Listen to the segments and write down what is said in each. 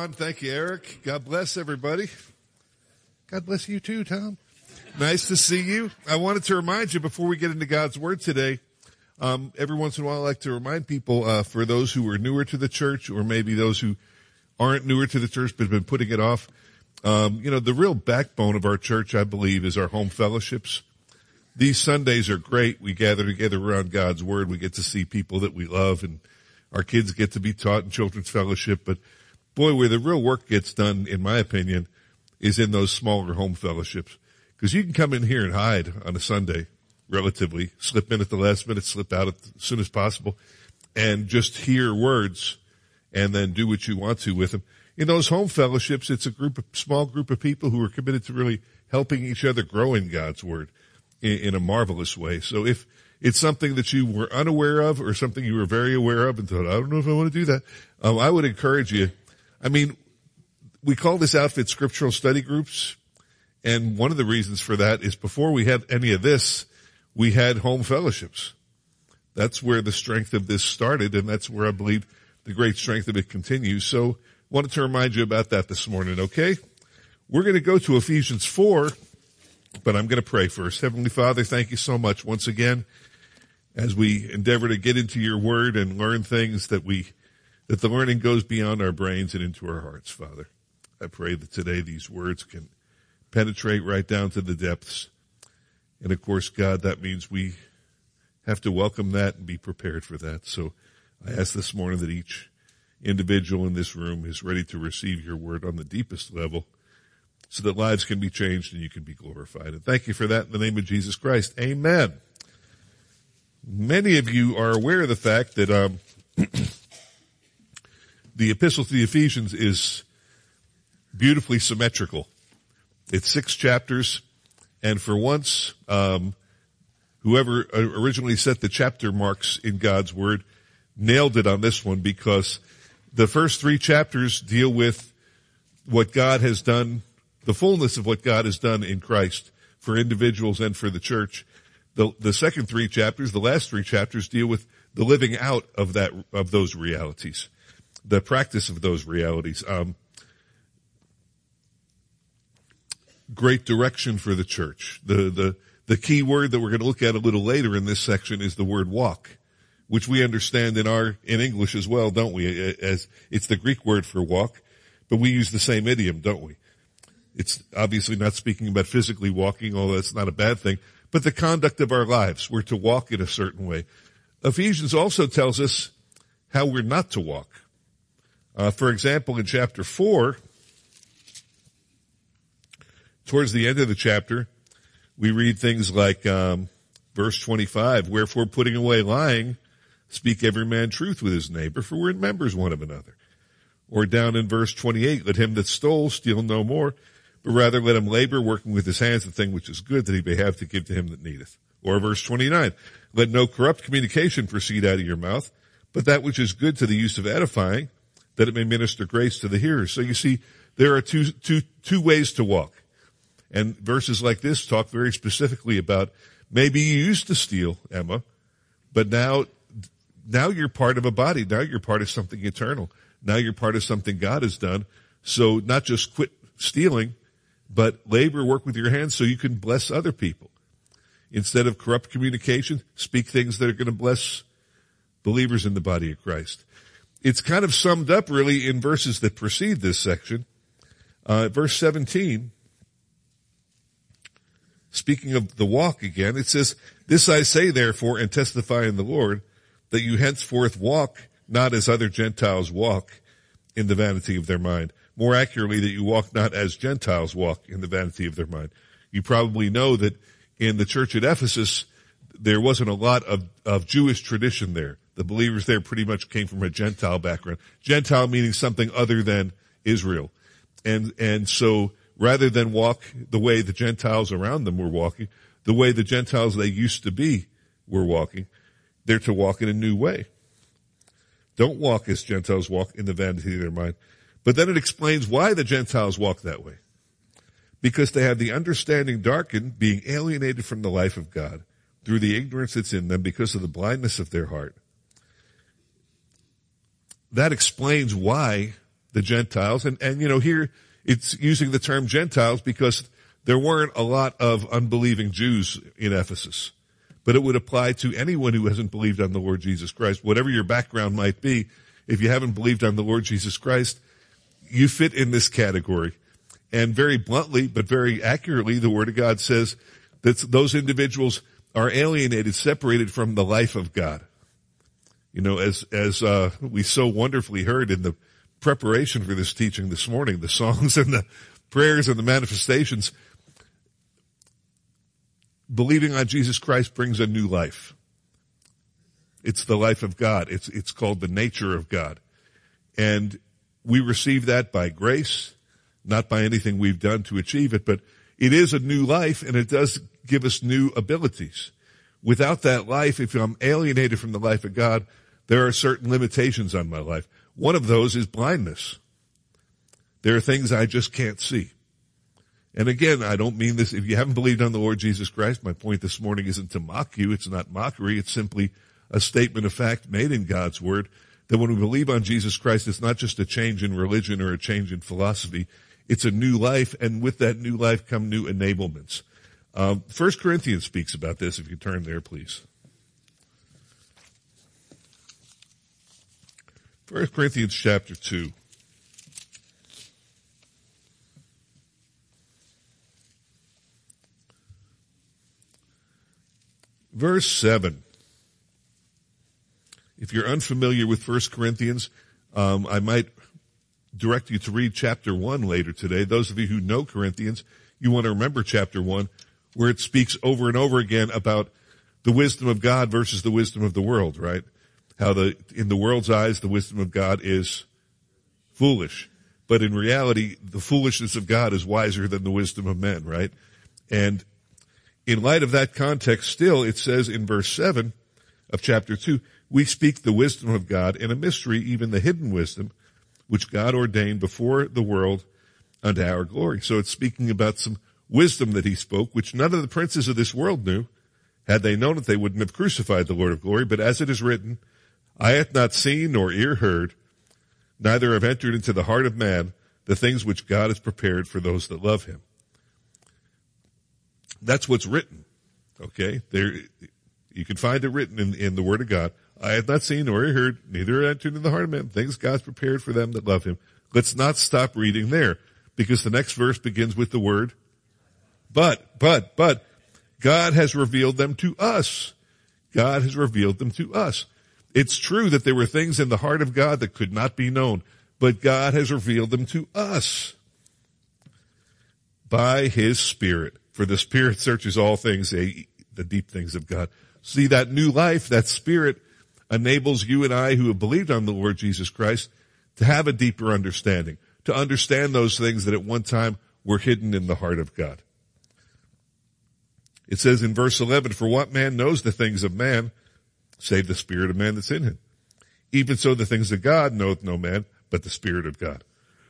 Tom. Thank you, Eric. God bless everybody. God bless you too, Tom. Nice to see you. I wanted to remind you before we get into God's Word today, every once in a while I like to remind people, for those who are newer to the church or maybe those who aren't newer to the church but have been putting it off, the real backbone of our church, I believe, is our home fellowships. These Sundays are great. We gather together around God's Word. We get to see people that we love, and our kids get to be taught in children's fellowship. But boy, where the real work gets done, in my opinion, is in those smaller home fellowships. Because you can come in here and hide on a Sunday, relatively, slip in at the last minute, slip out as soon as possible, and just hear words and then do what you want to with them. In those home fellowships, it's a small group of people who are committed to really helping each other grow in God's Word in a marvelous way. So if it's something that you were unaware of or something you were very aware of and thought, I don't know if I want to do that, I would encourage you. I mean, we call this outfit scriptural study groups. And one of the reasons for that is before we had any of this, we had home fellowships. That's where the strength of this started, and that's where I believe the great strength of it continues. So wanted to remind you about that this morning, okay? We're going to go to Ephesians 4, but I'm going to pray first. Heavenly Father, thank you so much once again as we endeavor to get into your word and learn things that the learning goes beyond our brains and into our hearts, Father. I pray that today these words can penetrate right down to the depths. And of course, God, that means we have to welcome that and be prepared for that. So I ask this morning that each individual in this room is ready to receive your word on the deepest level so that lives can be changed and you can be glorified. And thank you for that in the name of Jesus Christ. Amen. Many of you are aware of the fact that the Epistle to the Ephesians is beautifully symmetrical. It's 6 chapters, and for once, whoever originally set the chapter marks in God's Word nailed it on this one, because the first 3 chapters deal with what God has done, the fullness of what God has done in Christ for individuals and for the church. The second 3 chapters, the last 3 chapters, deal with the living out of those realities, the practice of those realities. Great direction for the church. The key word that we're going to look at a little later in this section is the word walk, which we understand in English as well, don't we? As it's the Greek word for walk, but we use the same idiom, don't we? It's obviously not speaking about physically walking, although that's not a bad thing, but the conduct of our lives. We're to walk in a certain way. Ephesians also tells us how we're not to walk. For example, in chapter 4, towards the end of the chapter, we read things like verse 25, wherefore putting away lying, speak every man truth with his neighbor, for we're members one of another. Or down in verse 28, let him that stole steal no more, but rather let him labor, working with his hands the thing which is good, that he may have to give to him that needeth. Or verse 29, let no corrupt communication proceed out of your mouth, but that which is good to the use of edifying, that it may minister grace to the hearers. So you see, there are two ways to walk. And verses like this talk very specifically about maybe you used to steal, Emma, but now you're part of a body. Now you're part of something eternal. Now you're part of something God has done. So not just quit stealing, but labor, work with your hands so you can bless other people. Instead of corrupt communication, speak things that are going to bless believers in the body of Christ. It's kind of summed up really in verses that precede this section. Verse 17, speaking of the walk again, it says, this I say therefore and testify in the Lord, that you henceforth walk not as other Gentiles walk in the vanity of their mind. More accurately, that you walk not as Gentiles walk in the vanity of their mind. You probably know that in the church at Ephesus, there wasn't a lot of Jewish tradition there. The believers there pretty much came from a Gentile background. Gentile meaning something other than Israel. And so rather than walk the way the Gentiles around them were walking, the way the Gentiles they used to be were walking, they're to walk in a new way. Don't walk as Gentiles walk in the vanity of their mind. But then it explains why the Gentiles walk that way. Because they have the understanding darkened, being alienated from the life of God through the ignorance that's in them because of the blindness of their heart. That explains why the Gentiles. And here it's using the term Gentiles because there weren't a lot of unbelieving Jews in Ephesus. But it would apply to anyone who hasn't believed on the Lord Jesus Christ. Whatever your background might be, if you haven't believed on the Lord Jesus Christ, you fit in this category. And very bluntly, but very accurately, the Word of God says that those individuals are alienated, separated from the life of God. As we so wonderfully heard in the preparation for this teaching this morning, the songs and the prayers and the manifestations, believing on Jesus Christ brings a new life. It's the life of God. It's called the nature of God. And we receive that by grace, not by anything we've done to achieve it, but it is a new life and it does give us new abilities. Without that life, if I'm alienated from the life of God, there are certain limitations on my life. One of those is blindness. There are things I just can't see. And again, I don't mean this, if you haven't believed on the Lord Jesus Christ, my point this morning isn't to mock you. It's not mockery. It's simply a statement of fact made in God's Word that when we believe on Jesus Christ, it's not just a change in religion or a change in philosophy. It's a new life, and with that new life come new enablements. 1 Corinthians speaks about this, if you turn there, please. 1 Corinthians chapter 2. Verse 7. If you're unfamiliar with 1 Corinthians, I might direct you to read chapter 1 later today. Those of you who know Corinthians, you want to remember chapter 1, where it speaks over and over again about the wisdom of God versus the wisdom of the world, right? How in the world's eyes, the wisdom of God is foolish. But in reality, the foolishness of God is wiser than the wisdom of men, right? And in light of that context, still, it says in verse 7 of chapter 2, we speak the wisdom of God in a mystery, even the hidden wisdom, which God ordained before the world unto our glory. So it's speaking about some wisdom that he spoke, which none of the princes of this world knew. Had they known it, they wouldn't have crucified the Lord of glory. But as it is written, eye hath not seen nor ear heard, neither have entered into the heart of man the things which God has prepared for those that love him. That's what's written. Okay? There, you can find it written in the Word of God. I have not seen nor heard, neither have entered into the heart of man things God's prepared for them that love him. Let's not stop reading there, because the next verse begins with the word, but, God has revealed them to us. God has revealed them to us. It's true that there were things in the heart of God that could not be known, but God has revealed them to us by his Spirit. For the Spirit searches all things, the deep things of God. See, that new life, that Spirit enables you and I who have believed on the Lord Jesus Christ to have a deeper understanding, to understand those things that at one time were hidden in the heart of God. It says in verse 11, for what man knows the things of man, save the spirit of man that's in him? Even so the things of God knoweth no man, but the Spirit of God.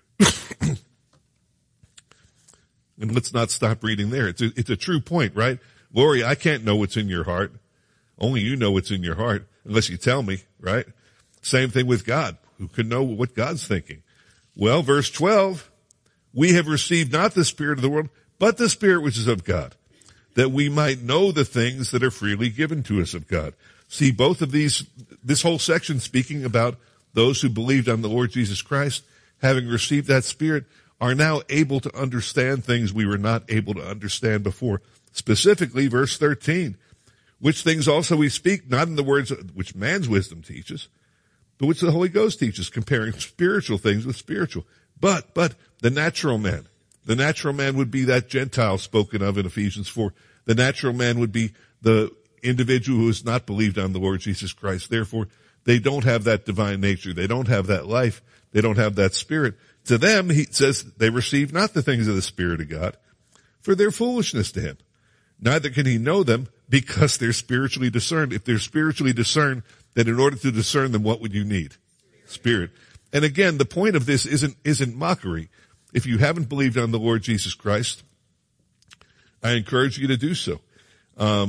And let's not stop reading there. It's a true point, right? Lori, I can't know what's in your heart. Only you know what's in your heart, unless you tell me, right? Same thing with God. Who can know what God's thinking? Well, verse 12, we have received not the spirit of the world, but the Spirit which is of God, that we might know the things that are freely given to us of God. See, both of this whole section speaking about those who believed on the Lord Jesus Christ, having received that Spirit, are now able to understand things we were not able to understand before. Specifically, verse 13, which things also we speak, not in the words which man's wisdom teaches, but which the Holy Ghost teaches, comparing spiritual things with spiritual. But the natural man would be that Gentile spoken of in Ephesians 4. The natural man would be the individual who has not believed on the Lord Jesus Christ. Therefore, they don't have that divine nature. They don't have that life. They don't have that Spirit. To them, he says, they receive not the things of the Spirit of God, for they're foolishness to him. Neither can he know them, because they're spiritually discerned. If they're spiritually discerned, then in order to discern them, what would you need? Spirit. And again, the point of this isn't mockery. If you haven't believed on the Lord Jesus Christ, I encourage you to do so.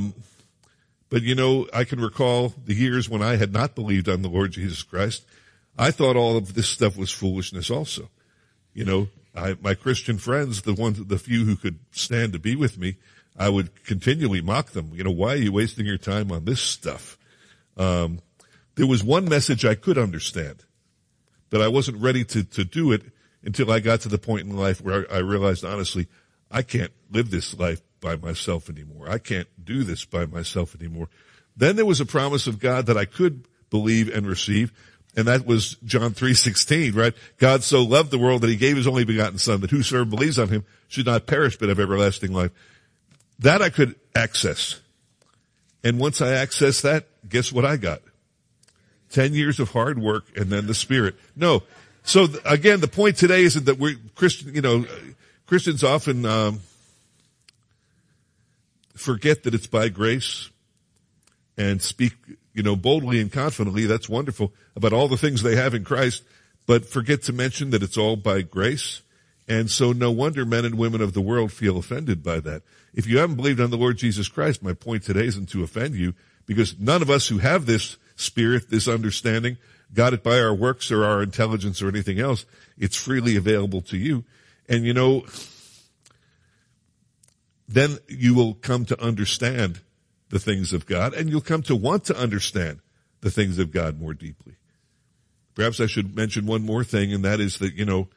But I can recall the years when I had not believed on the Lord Jesus Christ. I thought all of this stuff was foolishness also. You know, my Christian friends, the few who could stand to be with me, I would continually mock them. You know, why are you wasting your time on this stuff? There was one message I could understand, but I wasn't ready to do it until I got to the point in life where I realized, honestly, I can't live this life by myself anymore. I can't do this by myself anymore. Then there was a promise of God that I could believe and receive, and that was John 3:16, right? God so loved the world that he gave his only begotten son, that whosoever believes on him should not perish but have everlasting life. That I could access. And once I accessed that, guess what I got? 10 years of hard work and then the Spirit. No. So again, the point today isn't that we're Christian, Christians often, forget that it's by grace and speak, boldly and confidently. That's wonderful about all the things they have in Christ, but forget to mention that it's all by grace. And so no wonder men and women of the world feel offended by that. If you haven't believed on the Lord Jesus Christ, my point today isn't to offend you, because none of us who have this Spirit, this understanding, got it by our works or our intelligence or anything else. It's freely available to you. And then you will come to understand the things of God, and you'll come to want to understand the things of God more deeply. Perhaps I should mention one more thing, and that is that,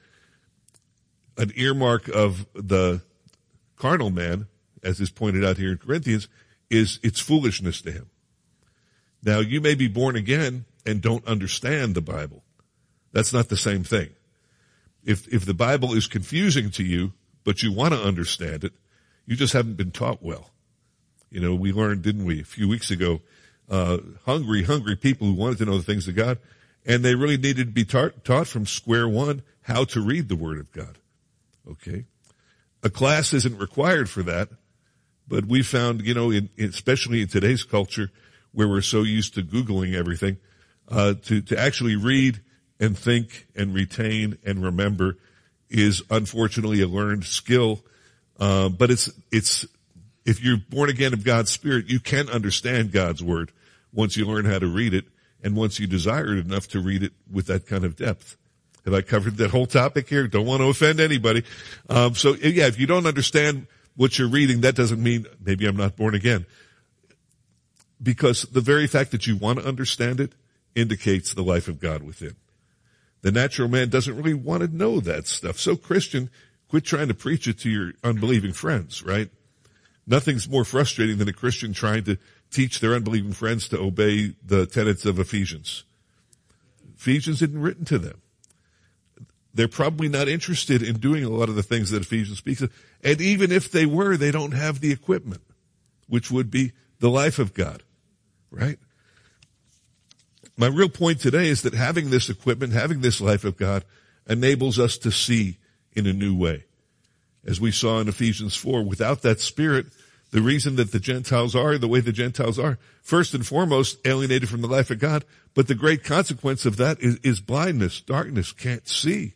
an earmark of the carnal man, as is pointed out here in Corinthians, is it's foolishness to him. Now, you may be born again and don't understand the Bible. That's not the same thing. If the Bible is confusing to you, but you want to understand it, you just haven't been taught well. We learned, didn't we, a few weeks ago, hungry people who wanted to know the things of God, and they really needed to be taught from square one how to read the Word of God. Okay? A class isn't required for that, but we found, especially in today's culture, where we're so used to Googling everything, to actually read and think and retain and remember is unfortunately a learned skill. But it's, if you're born again of God's Spirit, you can understand God's Word once you learn how to read it and once you desire it enough to read it with that kind of depth. Have I covered that whole topic here? Don't want to offend anybody. If you don't understand what you're reading, that doesn't mean maybe I'm not born again. Because the very fact that you want to understand it indicates the life of God within. The natural man doesn't really want to know that stuff. So Christian, quit trying to preach it to your unbelieving friends, right? Nothing's more frustrating than a Christian trying to teach their unbelieving friends to obey the tenets of Ephesians. Ephesians isn't written to them. They're probably not interested in doing a lot of the things that Ephesians speaks of. And even if they were, they don't have the equipment, which would be the life of God, right? My real point today is that having this equipment, having this life of God, enables us to see in a new way. As we saw in Ephesians 4, without that Spirit, the reason that the Gentiles are the way the Gentiles are, first and foremost, alienated from the life of God, but the great consequence of that is blindness, darkness, can't see.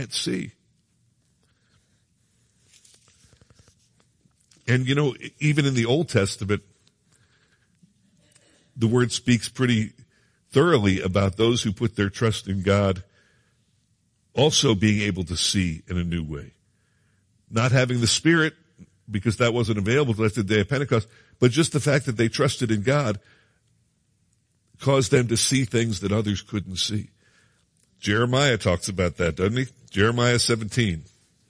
And even in the Old Testament, the Word speaks pretty thoroughly about those who put their trust in God also being able to see in a new way. Not having the Spirit, because that wasn't available to us the day of Pentecost, but just the fact that they trusted in God caused them to see things that others couldn't see. Jeremiah talks about that, doesn't he? Jeremiah 17.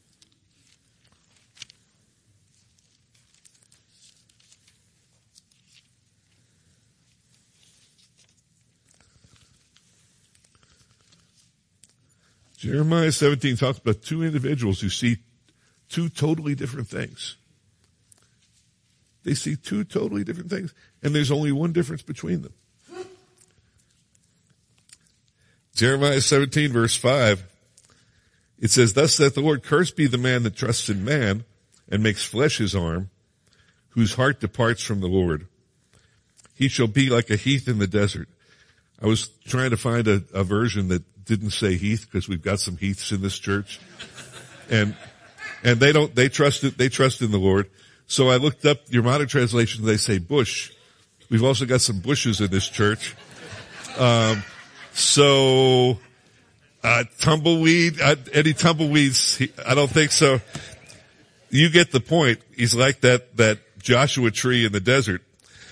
Jeremiah 17 talks about two individuals who see two totally different things. They see two totally different things, and there's only one difference between them. Jeremiah 17 verse 5, it says, "Thus saith the Lord, cursed be the man that trusts in man and makes flesh his arm, whose heart departs from the Lord. He shall be like a heath in the desert." I was trying to find a version that didn't say heath, because we've got some heaths in this church. And they trust in the Lord. So I looked up your modern translation, they say bush. We've also got some bushes in this church. So Tumbleweed, any tumbleweeds, I don't think so. You get the point. He's like that Joshua tree in the desert.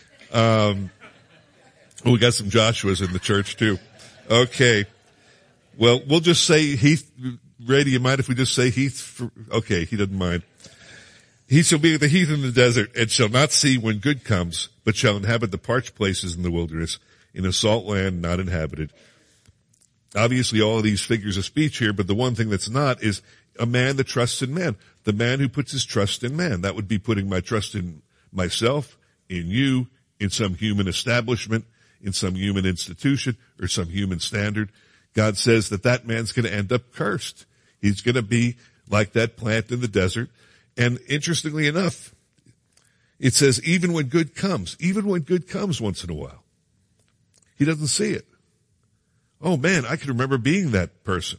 We got some Joshuas in the church too. Okay. Well, we'll just say Heath. Ray, do you mind if we just say Heath? Okay, he doesn't mind. He shall be the heath in the desert, and shall not see when good comes, but shall inhabit the parched places in the wilderness, in a salt land not inhabited. Obviously, all of these figures of speech here, but the one thing that's not is a man that trusts in man. The man who puts his trust in man. That would be putting my trust in myself, in you, in some human establishment, in some human institution, or some human standard. God says that man's going to end up cursed. He's going to be like that plant in the desert. And interestingly enough, it says even when good comes once in a while, he doesn't see it. Oh man, I can remember being that person,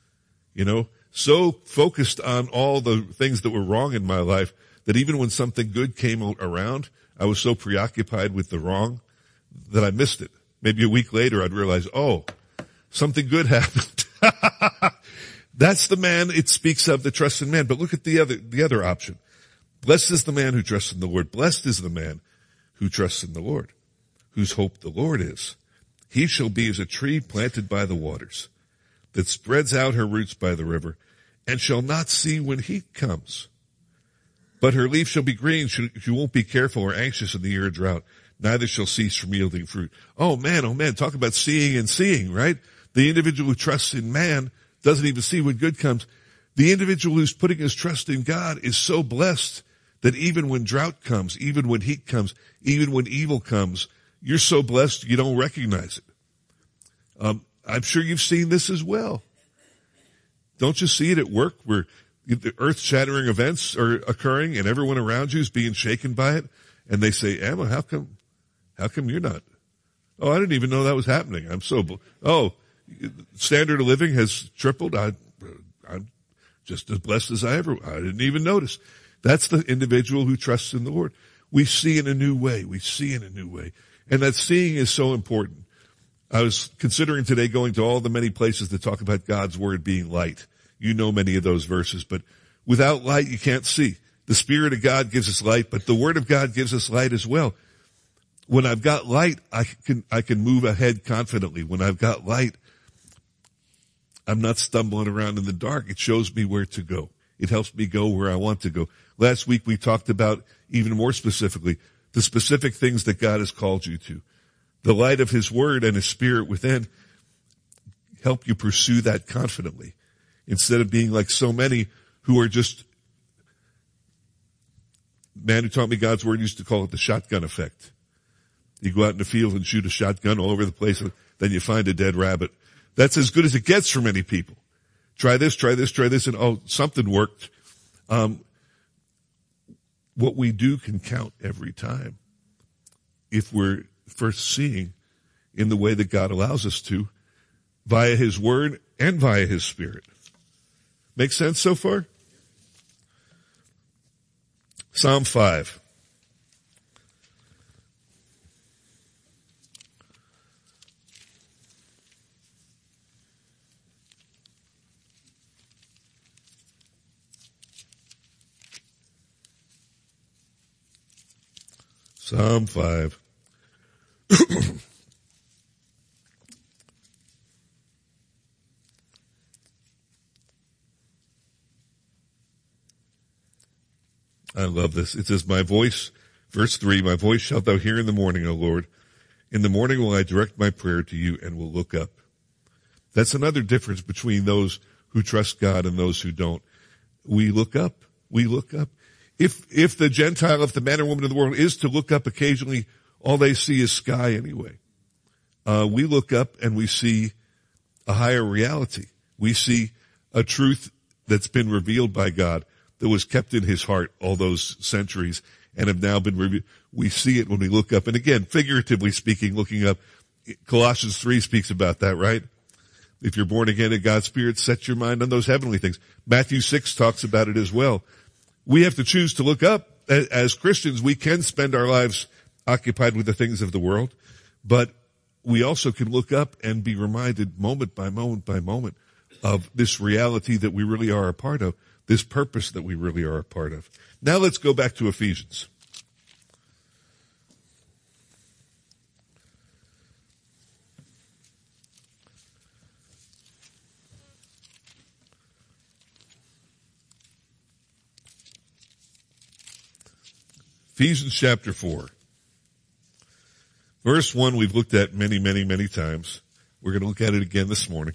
so focused on all the things that were wrong in my life that even when something good came around, I was so preoccupied with the wrong that I missed it. Maybe a week later I'd realize, oh, something good happened. That's the man it speaks of, that trusts in man. But look at the other option. Blessed is the man who trusts in the Lord. Blessed is the man who trusts in the Lord, whose hope the Lord is. He shall be as a tree planted by the waters, that spreads out her roots by the river, and shall not see when heat comes. But her leaf shall be green. She won't be careful or anxious in the year of drought. Neither shall cease from yielding fruit. Oh man, talk about seeing and seeing, right? The individual who trusts in man doesn't even see when good comes. The individual who's putting his trust in God is so blessed that even when drought comes, even when heat comes, even when evil comes, you're so blessed you don't recognize it. I'm sure you've seen this as well. Don't you see it at work where the earth-shattering events are occurring and everyone around you is being shaken by it? And they say, Emma, how come you're not? Oh, I didn't even know that was happening. Standard of living has tripled. I'm just as blessed as I didn't even notice. That's the individual who trusts in the Lord. We see in a new way. And that seeing is so important. I was considering today going to all the many places that talk about God's word being light. You know many of those verses, but without light you can't see. The Spirit of God gives us light, but the Word of God gives us light as well. When I've got light, I can move ahead confidently. When I've got light, I'm not stumbling around in the dark. It shows me where to go. It helps me go where I want to go. Last week we talked about, even more specifically, the specific things that God has called you to. The light of His Word and His Spirit within help you pursue that confidently, instead of being like so many who are just, man who taught me God's Word used to call it the shotgun effect. You go out in the field and shoot a shotgun all over the place, and then you find a dead rabbit. That's as good as it gets for many people. Try this, and oh, something worked. What we do can count every time if we're first seeing in the way that God allows us to, via His Word and via His Spirit. Make sense so far? Psalm 5. Psalm 5. I love this. It says, my voice, verse 3, my voice shalt thou hear in the morning, O Lord. In the morning will I direct my prayer to you and will look up. That's another difference between those who trust God and those who don't. We look up. If the Gentile, if the man or woman of the world is to look up occasionally, all they see is sky anyway. We look up and we see a higher reality. We see a truth that's been revealed by God, that was kept in His heart all those centuries and have now been revealed. We see it when we look up. And again, figuratively speaking, looking up, Colossians 3 speaks about that, right? If you're born again in God's Spirit, set your mind on those heavenly things. Matthew 6 talks about it as well. We have to choose to look up. As Christians, we can spend our lives occupied with the things of the world, but we also can look up and be reminded moment by moment by moment of this reality that we really are a part of, this purpose that we really are a part of. Now let's go back to Ephesians. Ephesians chapter 4. Verse 1 we've looked at many, many, many times. We're going to look at it again this morning.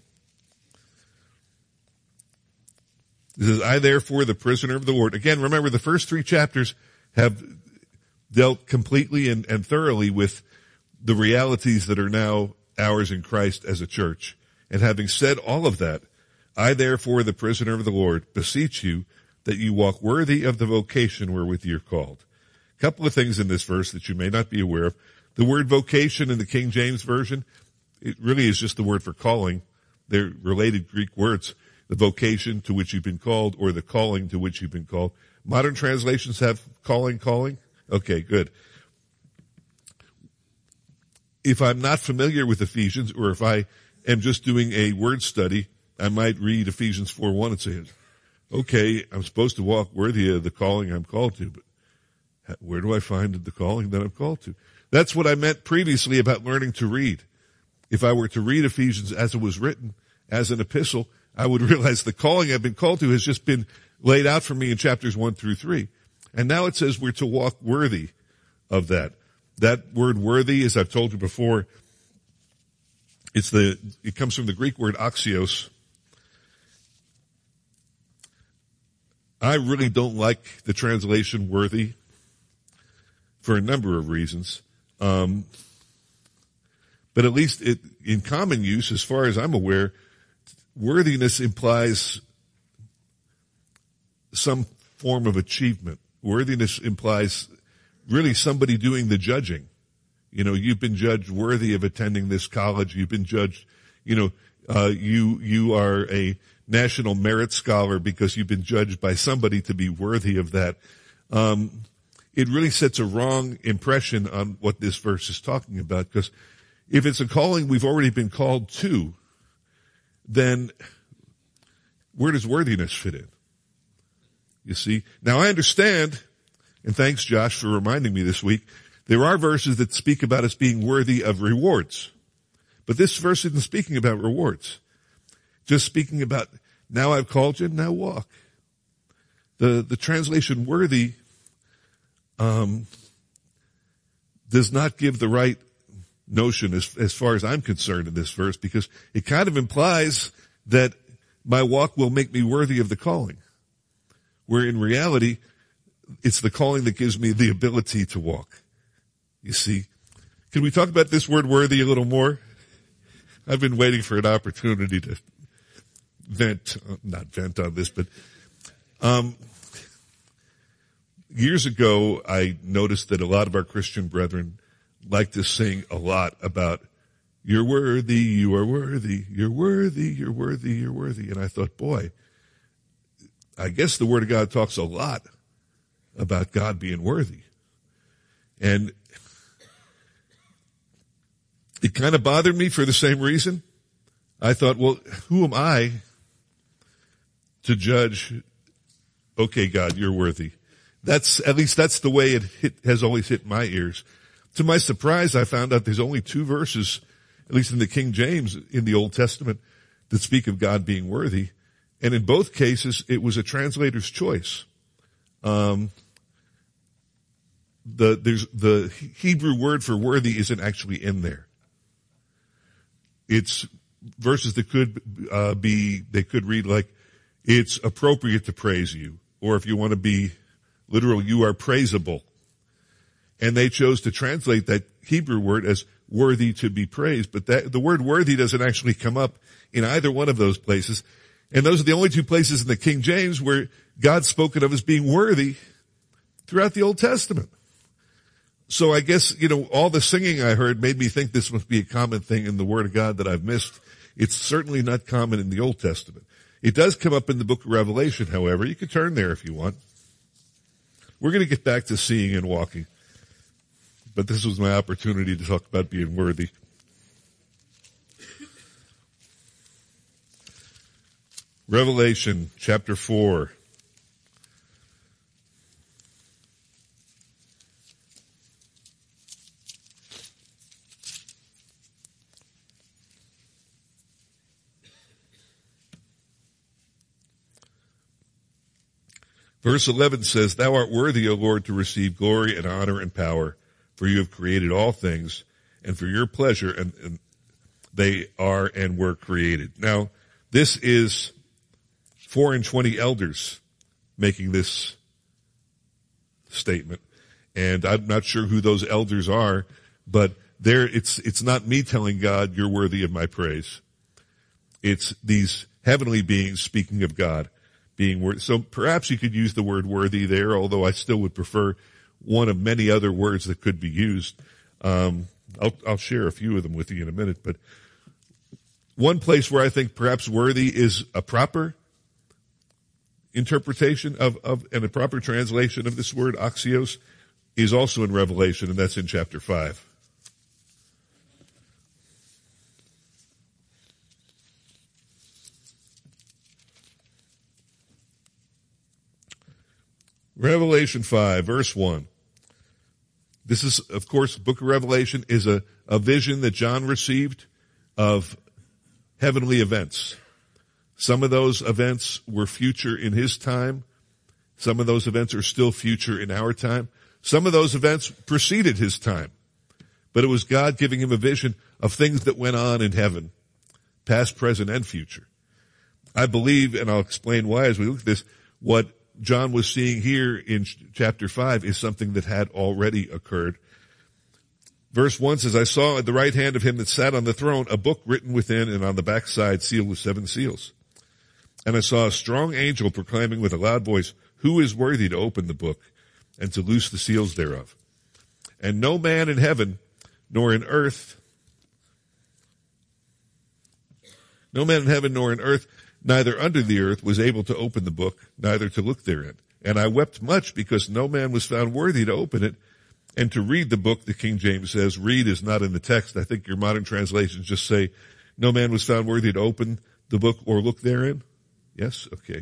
It says, I therefore, the prisoner of the Lord. Again, remember the first 3 chapters have dealt completely and thoroughly with the realities that are now ours in Christ as a church. And having said all of that, I therefore, the prisoner of the Lord, beseech you that you walk worthy of the vocation wherewith you're called. A couple of things in this verse that you may not be aware of. The word vocation in the King James Version, it really is just the word for calling. They're related Greek words. The vocation to which you've been called, or the calling to which you've been called. Modern translations have calling. Okay, good. If I'm not familiar with Ephesians, or if I am just doing a word study, I might read Ephesians 4:1 and say, okay, I'm supposed to walk worthy of the calling I'm called to, but where do I find the calling that I'm called to? That's what I meant previously about learning to read. If I were to read Ephesians as it was written, as an epistle, I would realize the calling I've been called to has just been laid out for me in chapters 1 through 3. And now it says we're to walk worthy of that. That word worthy, as I've told you before, it comes from the Greek word axios. I really don't like the translation worthy for a number of reasons. But at least in common use, as far as I'm aware, worthiness implies some form of achievement. Worthiness implies really somebody doing the judging. You know, you've been judged worthy of attending this college. You've been judged, you are a national merit scholar because you've been judged by somebody to be worthy of that. It really sets a wrong impression on what this verse is talking about, because if it's a calling we've already been called to, then where does worthiness fit in? You see? Now I understand, and thanks Josh for reminding me this week, there are verses that speak about us being worthy of rewards. But this verse isn't speaking about rewards. Just speaking about, now I've called you, now walk. The translation worthy does not give the right notion as far as I'm concerned in this verse, because it kind of implies that my walk will make me worthy of the calling, where in reality, it's the calling that gives me the ability to walk. You see, can we talk about this word worthy a little more? I've been waiting for an opportunity to not vent on this, but years ago, I noticed that a lot of our Christian brethren like to sing a lot about, you're worthy, you are worthy, you're worthy, you're worthy, you're worthy. And I thought, boy, I guess the Word of God talks a lot about God being worthy. And it kind of bothered me for the same reason. I thought, well, who am I to judge, okay, God, you're worthy. At least that's the way it has always hit my ears. To my surprise, I found out there's only 2 verses, at least in the King James in the Old Testament, that speak of God being worthy. And in both cases, it was a translator's choice. The Hebrew word for worthy isn't actually in there. It's verses that could they could read like, it's appropriate to praise you. Or if you want to be literal, you are praisable. And they chose to translate that Hebrew word as worthy to be praised. But the word worthy doesn't actually come up in either one of those places. And those are the only 2 places in the King James where God's spoken of as being worthy throughout the Old Testament. So I guess, all the singing I heard made me think this must be a common thing in the Word of God that I've missed. It's certainly not common in the Old Testament. It does come up in the book of Revelation, however. You can turn there if you want. We're going to get back to seeing and walking. But this was my opportunity to talk about being worthy. Revelation chapter 4. Verse 11 says, Thou art worthy, O Lord, to receive glory and honor and power, for you have created all things, and for your pleasure, and they are and were created. Now, this is 4 and 20 elders making this statement, and I'm not sure who those elders are, but it's not me telling God, you're worthy of my praise. It's these heavenly beings speaking of God being worthy. So perhaps you could use the word worthy there, although I still would prefer one of many other words that could be used. I'll share a few of them with you in a minute, but one place where I think perhaps worthy is a proper interpretation of and a proper translation of this word axios is also in Revelation, and that's in chapter 5. Revelation 5, verse 1. This is, of course, the book of Revelation is a vision that John received of heavenly events. Some of those events were future in his time. Some of those events are still future in our time. Some of those events preceded his time. But it was God giving him a vision of things that went on in heaven, past, present, and future. I believe, and I'll explain why as we look at this, what John was seeing here in chapter 5 is something that had already occurred. Verse 1 says, I saw at the right hand of him that sat on the throne a book written within and on the backside sealed with 7 seals. And I saw a strong angel proclaiming with a loud voice, Who is worthy to open the book and to loose the seals thereof? And no man in heaven nor in earth, neither under the earth was able to open the book, neither to look therein. And I wept much because no man was found worthy to open it and to read the book. The King James says, read is not in the text. I think your modern translations just say, no man was found worthy to open the book or look therein. Yes? Okay.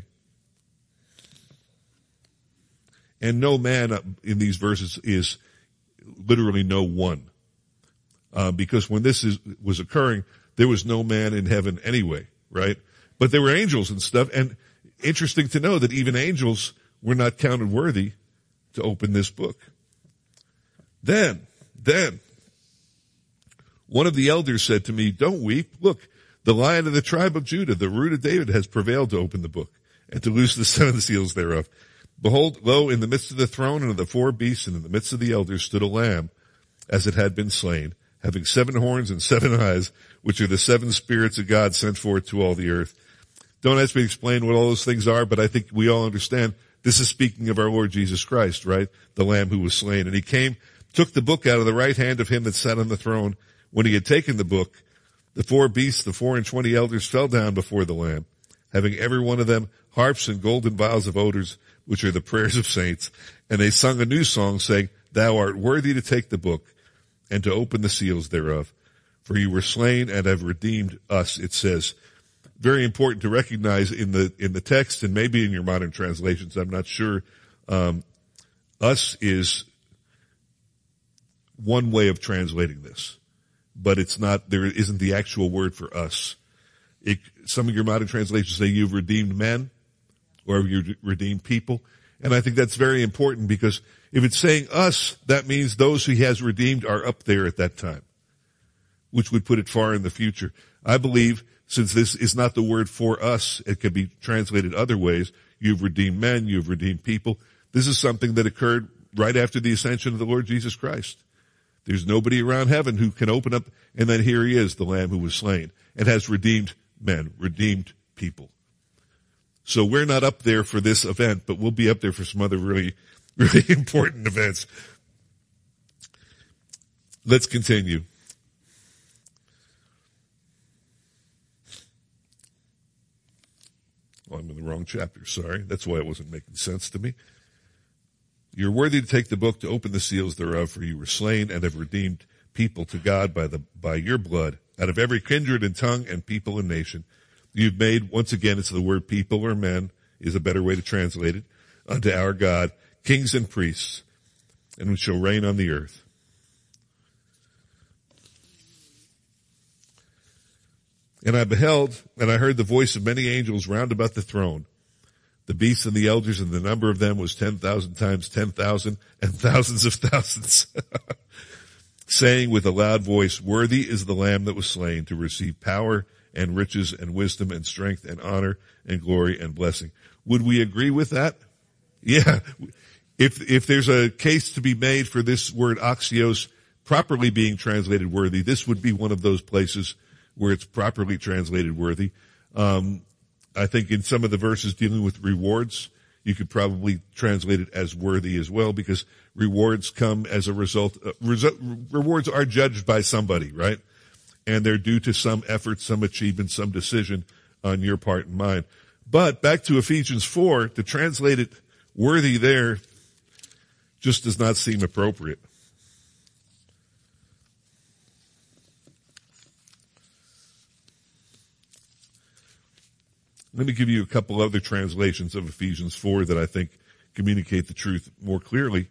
And no man in these verses is literally no one. Because when this was occurring, there was no man in heaven anyway, right? But there were angels and stuff, and interesting to know that even angels were not counted worthy to open this book. Then, one of the elders said to me, Don't weep. Look, the Lion of the tribe of Judah, the Root of David, has prevailed to open the book and to loose the 7 seals thereof. Behold, lo, in the midst of the throne and of the 4 beasts and in the midst of the elders stood a lamb, as it had been slain, having 7 horns and 7 eyes, which are the 7 spirits of God sent forth to all the earth. Don't ask me to explain what all those things are, but I think we all understand this is speaking of our Lord Jesus Christ, right? The Lamb who was slain. And he came, took the book out of the right hand of him that sat on the throne. When he had taken the book, the 4 beasts, the 4 and 20 elders fell down before the Lamb, having every one of them harps and golden vials of odors, which are the prayers of saints. And they sung a new song, saying, Thou art worthy to take the book and to open the seals thereof. For you were slain and have redeemed us, it says. Very important to recognize in the text, and maybe in your modern translations, I'm not sure. Us is one way of translating this, but it's not. There isn't the actual word for us. Some of your modern translations say you've redeemed men, or you've redeemed people, and I think that's very important because if it's saying us, that means those who he has redeemed are up there at that time, which would put it far in the future. I believe, since this is not the word for us, it could be translated other ways. You've redeemed men, you've redeemed people. This is something that occurred right after the ascension of the Lord Jesus Christ. There's nobody around heaven who can open up, and then here he is, the Lamb who was slain, and has redeemed men, redeemed people. So we're not up there for this event, but we'll be up there for some other really, really important events. Let's continue. Oh, I'm in the wrong chapter, sorry. That's why it wasn't making sense to me. You're worthy to take the book, to open the seals thereof, for you were slain and have redeemed people to God by your blood out of every kindred and tongue and people and nation, You've made, once again, it's the word people or men is a better way to translate it, unto our God, kings and priests, and we shall reign on the earth. And I beheld, and I heard the voice of many angels round about the throne. The beasts and the elders, and the number of them was 10,000 times 10,000, and thousands of thousands, saying with a loud voice, worthy is the Lamb that was slain to receive power and riches and wisdom and strength and honor and glory and blessing. Would we agree with that? Yeah. If there's a case to be made for this word axios properly being translated worthy, this would be one of those places where it's properly translated worthy. I think in some of the verses dealing with rewards, you could probably translate it as worthy as well, because rewards come as a result. Rewards are judged by somebody, right? And they're due to some effort, some achievement, some decision on your part and mine. But back to Ephesians 4, to translate it worthy there just does not seem appropriate. Let me give you a couple other translations of Ephesians 4 that I think communicate the truth more clearly.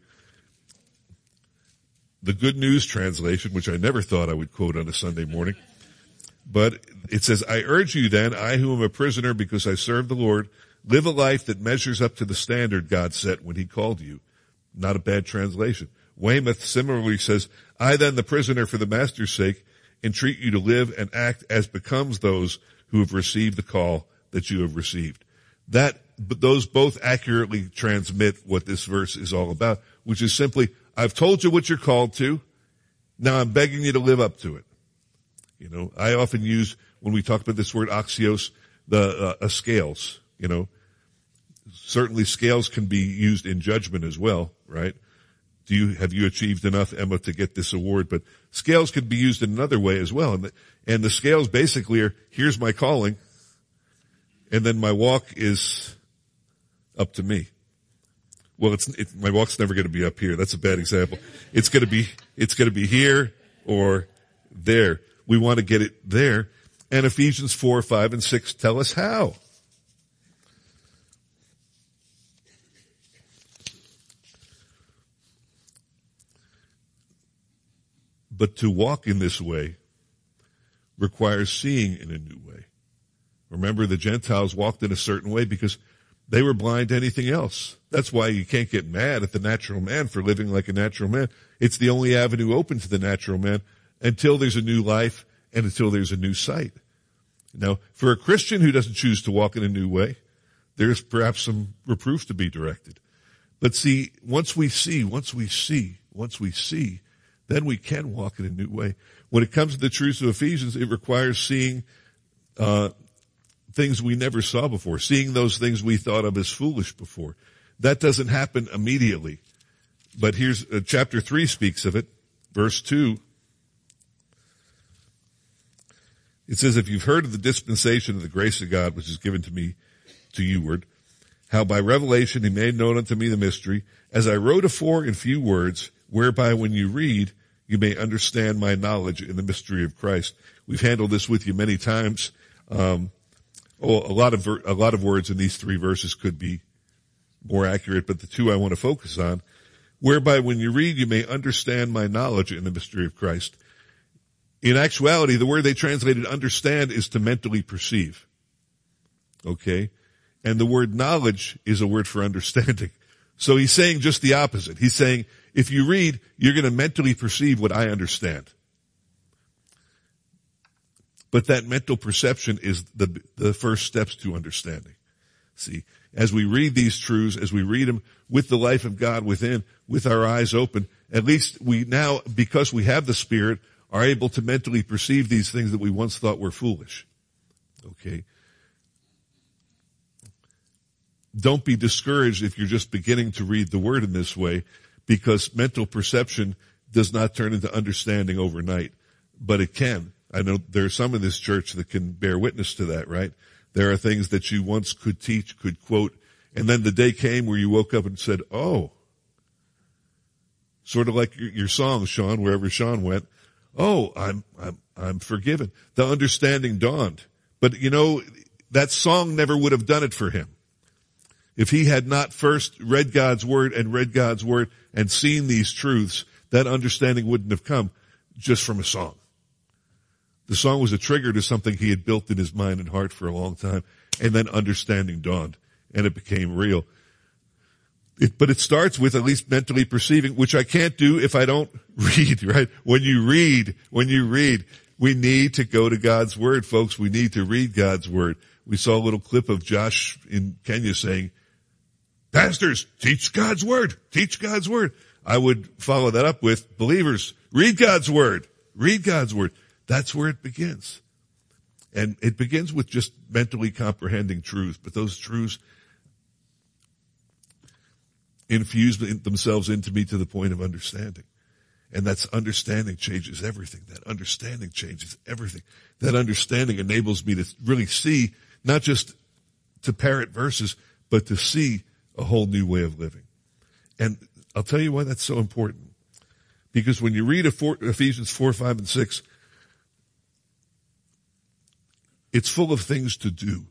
The Good News translation, which I never thought I would quote on a Sunday morning, but it says, I urge you then, I who am a prisoner because I serve the Lord, live a life that measures up to the standard God set when he called you. Not a bad translation. Weymouth similarly says, I then, the prisoner for the master's sake, entreat you to live and act as becomes those who have received the call that you have received. But those both accurately transmit what this verse is all about, which is simply, I've told you what you're called to. Now I'm begging you to live up to it. You know, I often use, when we talk about this word axios, the scales, you know. Certainly scales can be used in judgment as well, right? Have you achieved enough, Emma, to get this award? But scales can be used in another way as well. And the scales basically are, here's my calling, and then my walk is up to me. Well, my walk's never going to be up here. That's a bad example. It's going to be here or there. We want to get it there. And Ephesians 4, 5, and 6 tell us how. But to walk in this way requires seeing in a new way. Remember, the Gentiles walked in a certain way because they were blind to anything else. That's why you can't get mad at the natural man for living like a natural man. It's the only avenue open to the natural man until there's a new life and until there's a new sight. Now, for a Christian who doesn't choose to walk in a new way, there's perhaps some reproof to be directed. But see, once we see, then we can walk in a new way. When it comes to the truths of Ephesians, it requires seeing things we never saw before, seeing those things we thought of as foolish before. That doesn't happen immediately. But here's chapter 3 speaks of it, verse 2. It says, if you've heard of the dispensation of the grace of God, which is given to me to youward, how by revelation he made known unto me the mystery, as I wrote afore in few words, whereby when you read, you may understand my knowledge in the mystery of Christ. We've handled this with you many times. A lot of words in these 3 verses could be more accurate, but the 2 I want to focus on, whereby when you read, you may understand my knowledge in the mystery of Christ. In actuality, the word they translated understand is to mentally perceive. Okay? And the word knowledge is a word for understanding. So he's saying just the opposite. He's saying, if you read, you're going to mentally perceive what I understand. But that mental perception is the first steps to understanding. See, as we read these truths, as we read them with the life of God within, with our eyes open, at least we now, because we have the Spirit, are able to mentally perceive these things that we once thought were foolish. Okay? Don't be discouraged if you're just beginning to read the Word in this way, because mental perception does not turn into understanding overnight. But it can. I know there are some in this church that can bear witness to that, right? There are things that you once could teach, could quote, and then the day came where you woke up and said, oh, sort of like your song, Sean, wherever Sean went, oh, I'm forgiven. The understanding dawned. But you know, that song never would have done it for him. If he had not first read God's word and seen these truths, that understanding wouldn't have come just from a song. The song was a trigger to something he had built in his mind and heart for a long time, and then understanding dawned, and it became real. But it starts with at least mentally perceiving, which I can't do if I don't read, right? When you read, we need to go to God's word, folks. We need to read God's word. We saw a little clip of Josh in Kenya saying, pastors, teach God's word. Teach God's word. I would follow that up with, believers, read God's word. Read God's word. That's where it begins. And it begins with just mentally comprehending truth, but those truths infuse themselves into me to the point of understanding. And that's understanding changes everything. That understanding changes everything. That understanding enables me to really see, not just to parrot verses, but to see a whole new way of living. And I'll tell you why that's so important. Because when you read Ephesians 4, 5, and 6, it's full of things to do.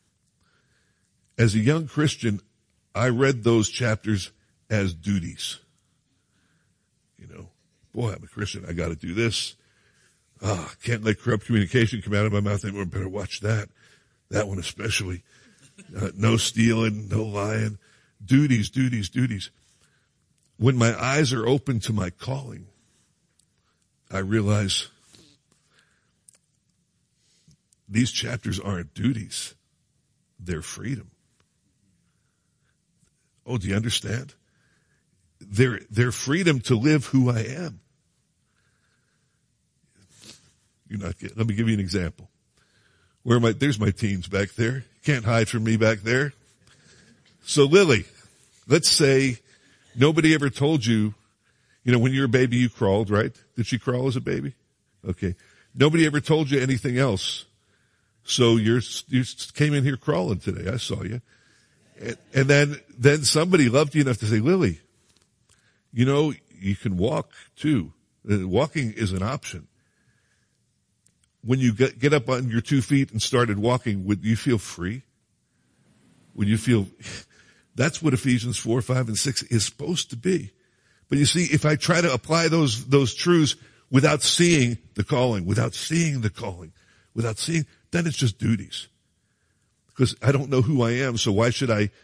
As a young Christian, I read those chapters as duties. You know, boy, I'm a Christian. I got to do this. Can't let corrupt communication come out of my mouth anymore. Better watch that. That one especially. No stealing, no lying. Duties, duties, duties. When my eyes are open to my calling, I realize these chapters aren't duties. They're freedom. Oh, do you understand? They're freedom to live who I am. You're not getting, let me give you an example. There's my teens back there. Can't hide from me back there. So Lily, let's say nobody ever told you, when you were a baby you crawled, right? Did she crawl as a baby? Okay. Nobody ever told you anything else. So you came in here crawling today. I saw you. And then somebody loved you enough to say, Lily, you can walk too. Walking is an option. When you get up on your 2 feet and started walking, would you feel free? Would you feel, that's what Ephesians 4, 5, and 6 is supposed to be. But you see, if I try to apply those truths without seeing the calling, then it's just duties. Because I don't know who I am, so why should I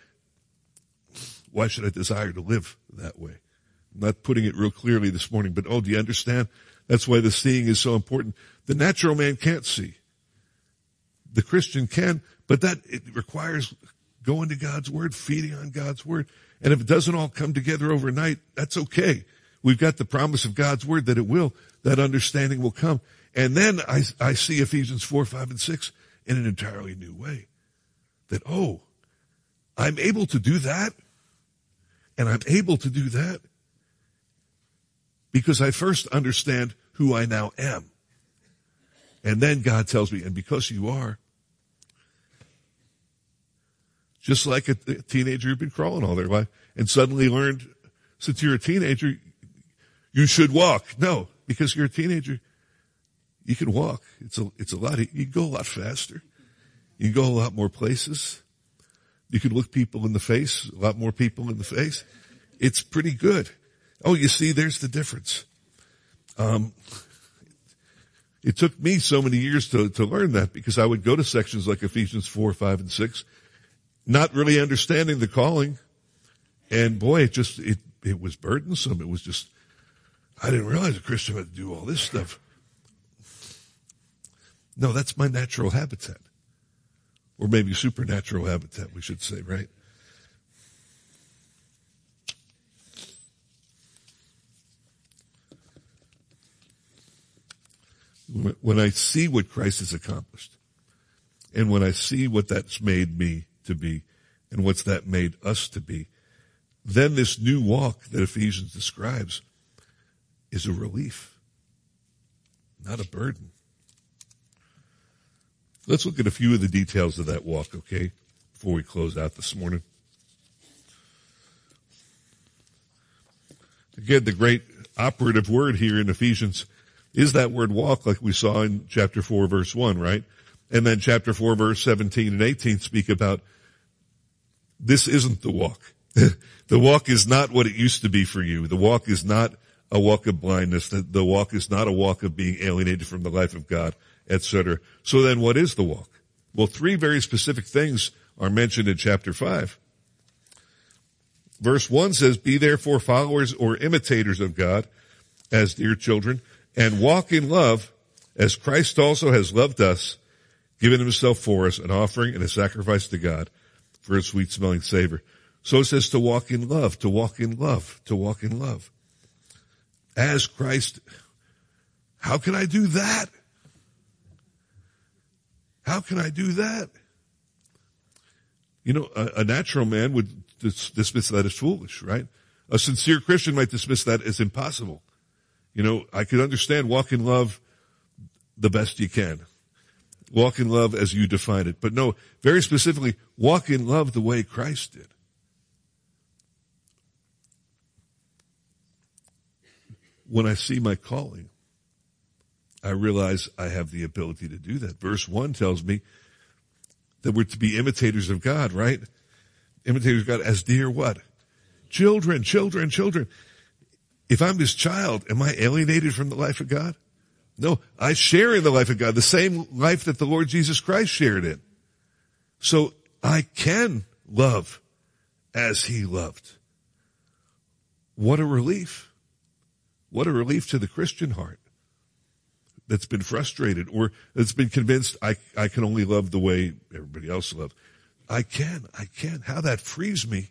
desire to live that way? I'm not putting it real clearly this morning, but do you understand? That's why the seeing is so important. The natural man can't see. The Christian can, but it requires going to God's word, feeding on God's word. And if it doesn't all come together overnight, that's okay. We've got the promise of God's word that it will, that understanding will come. And then I see Ephesians 4, 5, and 6 in an entirely new way. That, I'm able to do that, and I'm able to do that because I first understand who I now am. And then God tells me, and because you are, just like a teenager who'd been crawling all their life and suddenly learned, since you're a teenager, you should walk. No, because you're a teenager, you can walk. It's a lot, you can go a lot faster. You can go a lot more places. You can look people in the face, a lot more people in the face. It's pretty good. You see, there's the difference. It took me so many years to learn that because I would go to sections like Ephesians 4, 5, and 6, not really understanding the calling. And boy, it was burdensome. It was just, I didn't realize a Christian had to do all this stuff. No, that's my natural habitat. Or maybe supernatural habitat, we should say, right? When I see what Christ has accomplished, and when I see what that's made me to be, and what's that made us to be, then this new walk that Ephesians describes is a relief, not a burden. Let's look at a few of the details of that walk, okay, before we close out this morning. Again, the great operative word here in Ephesians is that word walk, like we saw in chapter 4, verse 1, right? And then chapter 4, verse 17 and 18 speak about this isn't the walk. The walk is not what it used to be for you. The walk is not a walk of blindness. The walk is not a walk of being alienated from the life of God, etc. So then what is the walk? Well, 3 very specific things are mentioned in chapter 5. Verse 1 says, be therefore followers or imitators of God as dear children, and walk in love as Christ also has loved us, giving himself for us, an offering and a sacrifice to God for a sweet smelling savor. So it says to walk in love, to walk in love, to walk in love. As Christ, how can I do that? How can I do that? You know, a natural man would dismiss that as foolish, right? A sincere Christian might dismiss that as impossible. You know, I could understand walk in love the best you can. Walk in love as you define it. But no, very specifically, walk in love the way Christ did. When I see my calling, I realize I have the ability to do that. Verse 1 tells me that we're to be imitators of God, right? Imitators of God as dear what? Children, children, children. If I'm his child, am I alienated from the life of God? No, I share in the life of God, the same life that the Lord Jesus Christ shared in. So I can love as he loved. What a relief. What a relief to the Christian heart that's been frustrated or that's been convinced I can only love the way everybody else loves. I can. How that frees me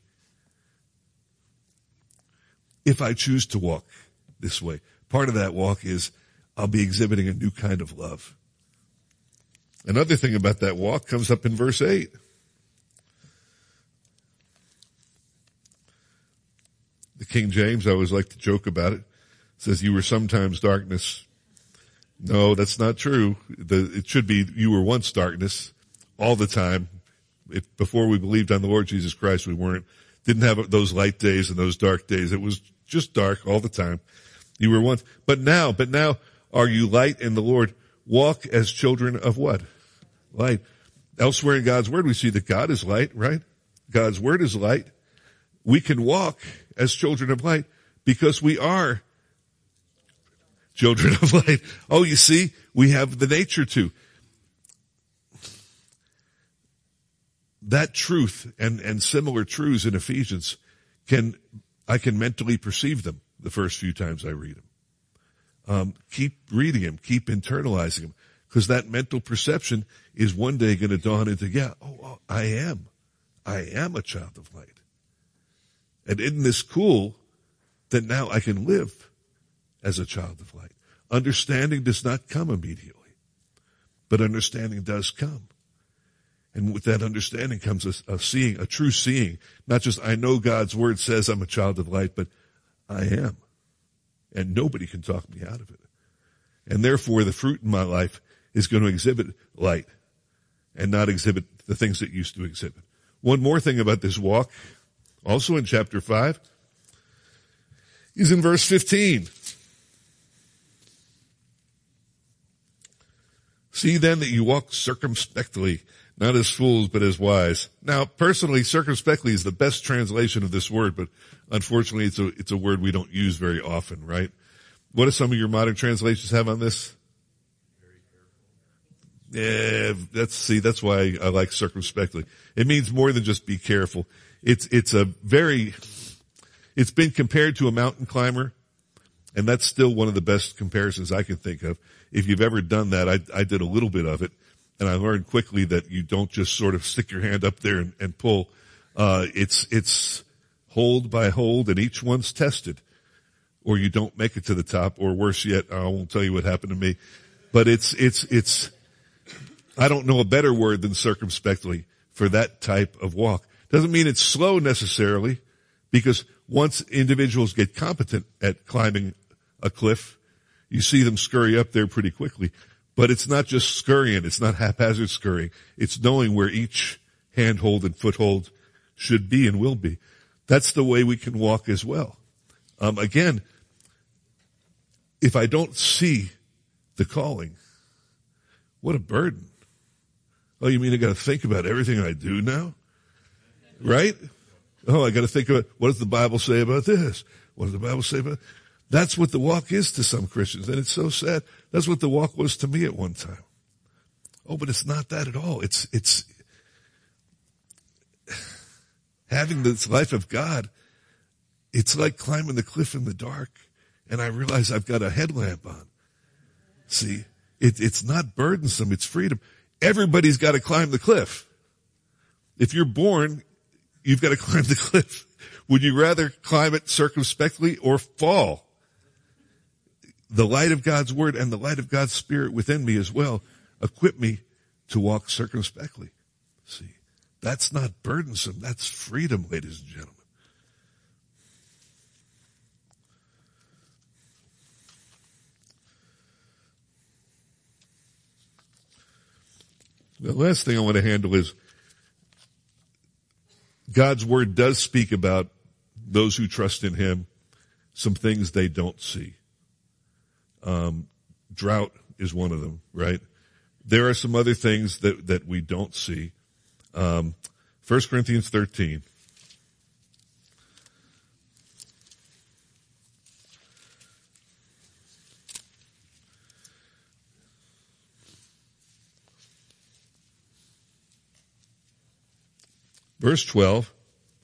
if I choose to walk this way. Part of that walk is I'll be exhibiting a new kind of love. Another thing about that walk comes up in verse 8. The King James, I always like to joke about it, says you were sometimes darkness. No, that's not true. It should be you were once darkness all the time. Before we believed on the Lord Jesus Christ, we didn't have those light days and those dark days. It was just dark all the time. You were once, but now are you light in the Lord? Walk as children of what? Light. Elsewhere in God's word, we see that God is light, right? God's word is light. We can walk as children of light because we are children of light. Oh, you see, we have the nature to. That truth and similar truths in Ephesians I can mentally perceive them the first few times I read them. Keep reading them, keep internalizing them, because that mental perception is one day going to dawn into, I am a child of light. And isn't this cool that now I can live as a child of light? Understanding does not come immediately, but understanding does come. And with that understanding comes a seeing, a true seeing. Not just I know God's word says I'm a child of light, but I am. And nobody can talk me out of it. And therefore the fruit in my life is going to exhibit light and not exhibit the things it used to exhibit. One more thing about this walk, also in chapter 5, is in verse 15. See then that you walk circumspectly, not as fools, but as wise. Now, personally, circumspectly is the best translation of this word, but unfortunately it's a word we don't use very often, right? What do some of your modern translations have on this? Yeah, that's why I like circumspectly. It means more than just be careful. It's been compared to a mountain climber, and that's still one of the best comparisons I can think of. If you've ever done that, I did a little bit of it. And I learned quickly that you don't just sort of stick your hand up there and pull. It's hold by hold, and each one's tested. Or you don't make it to the top, or worse yet, I won't tell you what happened to me. But I don't know a better word than circumspectly for that type of walk. Doesn't mean it's slow necessarily, because once individuals get competent at climbing a cliff, you see them scurry up there pretty quickly. But it's not just scurrying. It's not haphazard scurrying. It's knowing where each handhold and foothold should be and will be. That's the way we can walk as well. Again, if I don't see the calling, what a burden. Oh, you mean I got to think about everything I do now? Right? Oh, I got to think about, what does the Bible say about this? What does the Bible say about? That's what the walk is to some Christians, and it's so sad. That's what the walk was to me at one time. Oh, but it's not that at all. It's having this life of God. It's like climbing the cliff in the dark, and I realize I've got a headlamp on. See, it's not burdensome. It's freedom. Everybody's got to climb the cliff. If you're born, you've got to climb the cliff. Would you rather climb it circumspectly or fall? The light of God's word and the light of God's spirit within me as well equip me to walk circumspectly. See, that's not burdensome. That's freedom, ladies and gentlemen. The last thing I want to handle is God's word does speak about those who trust in him, some things they don't see. Drought is one of them, right? There are some other things that we don't see. 1 Corinthians 13. Verse 12.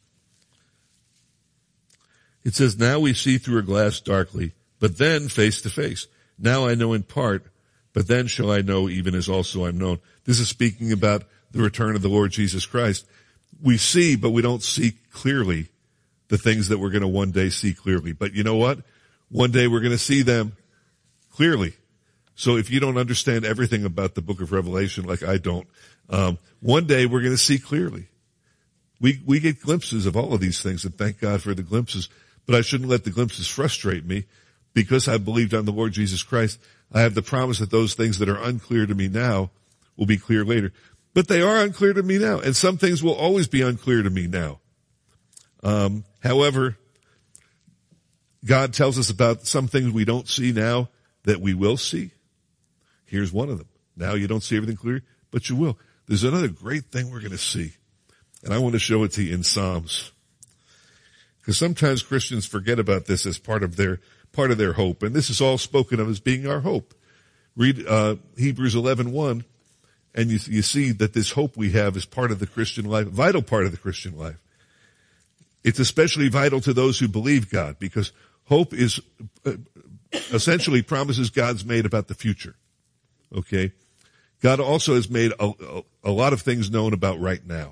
It says, now we see through a glass darkly, but then face to face. Now I know in part, but then shall I know even as also I'm known. This is speaking about the return of the Lord Jesus Christ. We see, but we don't see clearly the things that we're going to one day see clearly. But you know what? One day we're going to see them clearly. So if you don't understand everything about the book of Revelation like I don't, one day we're going to see clearly. We get glimpses of all of these things, and thank God for the glimpses. But I shouldn't let the glimpses frustrate me. Because I believed on the Lord Jesus Christ, I have the promise that those things that are unclear to me now will be clear later. But they are unclear to me now, and some things will always be unclear to me now. However, God tells us about some things we don't see now that we will see. Here's one of them. Now you don't see everything clear, but you will. There's another great thing we're going to see, and I want to show it to you in Psalms. Because sometimes Christians forget about this as part of their hope. And this is all spoken of as being our hope. Read Hebrews 11:1, and you see that this hope we have is part of the Christian life, vital part of the Christian life. It's especially vital to those who believe God, because hope is essentially promises God's made about the future. Okay? God also has made a lot of things known about right now.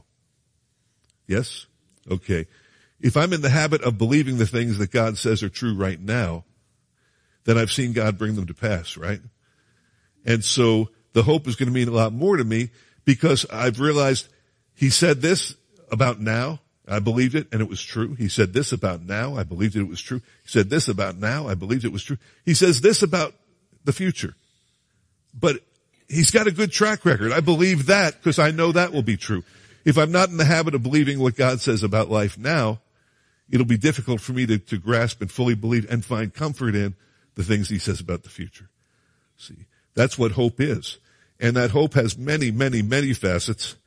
Yes? Okay. If I'm in the habit of believing the things that God says are true right now, then I've seen God bring them to pass, right? And so the hope is going to mean a lot more to me because I've realized he said this about now. I believed it and it was true. He said this about now. I believed it was true. He said this about now. I believed it was true. He says this about the future. But he's got a good track record. I believe that because I know that will be true. If I'm not in the habit of believing what God says about life now, it'll be difficult for me to grasp and fully believe and find comfort in the things he says about the future. See, that's what hope is. And that hope has many, many, many facets.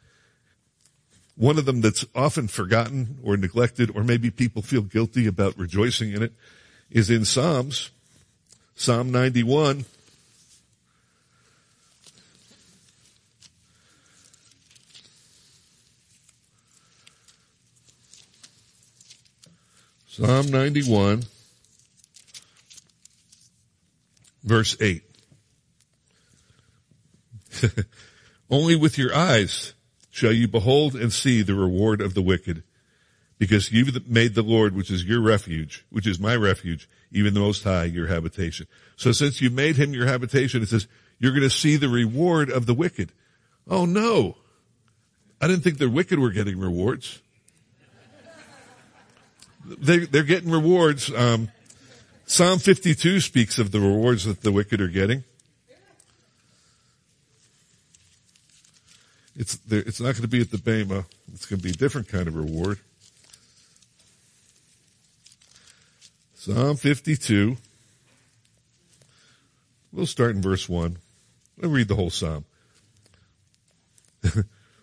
One of them that's often forgotten or neglected, or maybe people feel guilty about rejoicing in it, is in Psalms. Psalm 91. Psalm 91, verse 8. Only with your eyes shall you behold and see the reward of the wicked, because you've made the Lord, which is your refuge, which is my refuge, even the Most High, your habitation. So since you made him your habitation, it says you're going to see the reward of the wicked. Oh no. I didn't think the wicked were getting rewards. They're getting rewards. Psalm 52 speaks of the rewards that the wicked are getting. It's not going to be at the Bema. It's going to be a different kind of reward. Psalm 52. We'll start in verse 1. I'll read the whole psalm.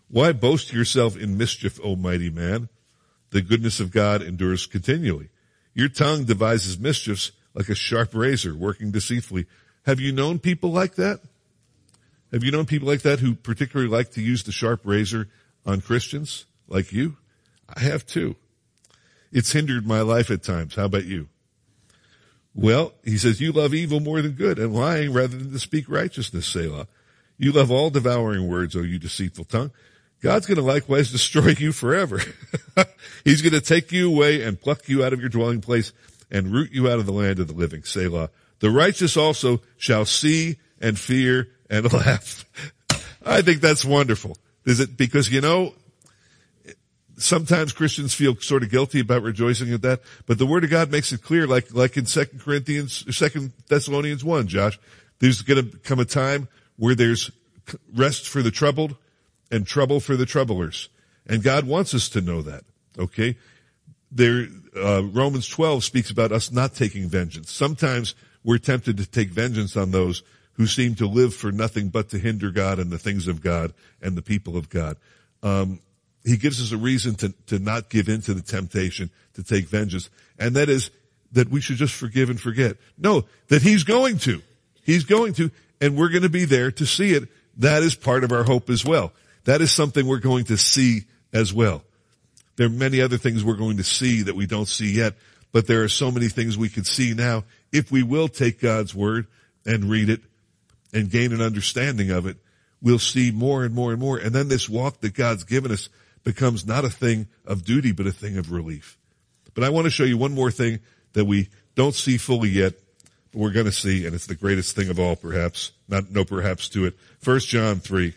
Why boast yourself in mischief, O mighty man? The goodness of God endures continually. Your tongue devises mischiefs like a sharp razor working deceitfully. Have you known people like that? Have you known people like that who particularly like to use the sharp razor on Christians like you? I have too. It's hindered my life at times. How about you? Well, he says, you love evil more than good and lying rather than to speak righteousness, Selah. You love all devouring words, O you deceitful tongue. God's going to likewise destroy you forever. He's going to take you away and pluck you out of your dwelling place and root you out of the land of the living, Selah. The righteous also shall see and fear and laugh. I think that's wonderful. Is it because, sometimes Christians feel sort of guilty about rejoicing at that, but the Word of God makes it clear, like in 2 Thessalonians 1, Josh, there's going to come a time where there's rest for the troubled and trouble for the troublers. And God wants us to know that, okay? Romans 12 speaks about us not taking vengeance. Sometimes we're tempted to take vengeance on those who seem to live for nothing but to hinder God and the things of God and the people of God. He gives us a reason to not give in to the temptation to take vengeance. And that is that we should just forgive and forget. No, that He's going to. He's going to, and we're going to be there to see it. That is part of our hope as well. That is something we're going to see as well. There are many other things we're going to see that we don't see yet, but there are so many things we could see now if we will take God's Word and read it and gain an understanding of it. We'll see more and more and more. And then this walk that God's given us becomes not a thing of duty, but a thing of relief. But I want to show you one more thing that we don't see fully yet, but we're going to see, and it's the greatest thing of all, perhaps. No perhaps to it. 1 John 3.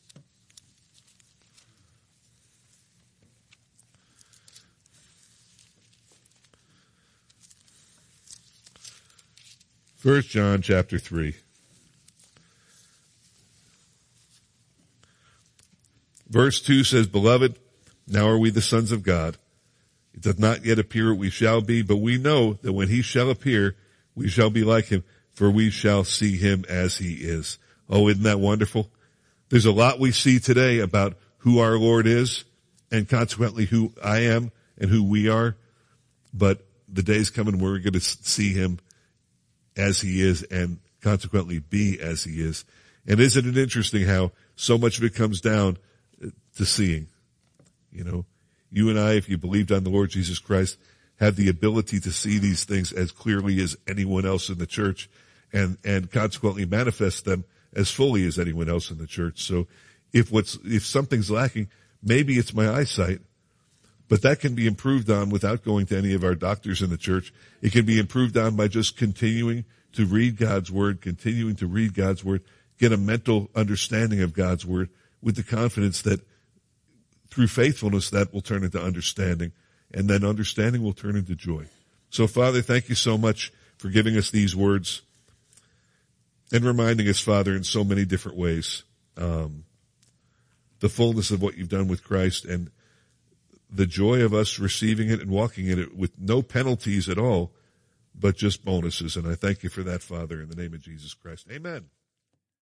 First John chapter 3. Verse 2 says, Beloved, now are we the sons of God. It doth not yet appear what we shall be, but we know that when He shall appear, we shall be like Him, for we shall see Him as He is. Oh, isn't that wonderful? There's a lot we see today about who our Lord is, and consequently who I am and who we are. But the day's coming where we're going to see Him as He is and consequently be as He is. And isn't it interesting how so much of it comes down to seeing? You and I, if you believed on the Lord Jesus Christ, have the ability to see these things as clearly as anyone else in the church and consequently manifest them as fully as anyone else in the church. So if something's lacking, maybe it's my eyesight, but that can be improved on without going to any of our doctors in the church. It can be improved on by just continuing to read God's Word, get a mental understanding of God's Word with the confidence that through faithfulness that will turn into understanding, and then understanding will turn into joy. So, Father, thank you so much for giving us these words and reminding us, Father, in so many different ways, the fullness of what you've done with Christ and the joy of us receiving it and walking in it with no penalties at all, but just bonuses. And I thank you for that, Father, in the name of Jesus Christ. Amen.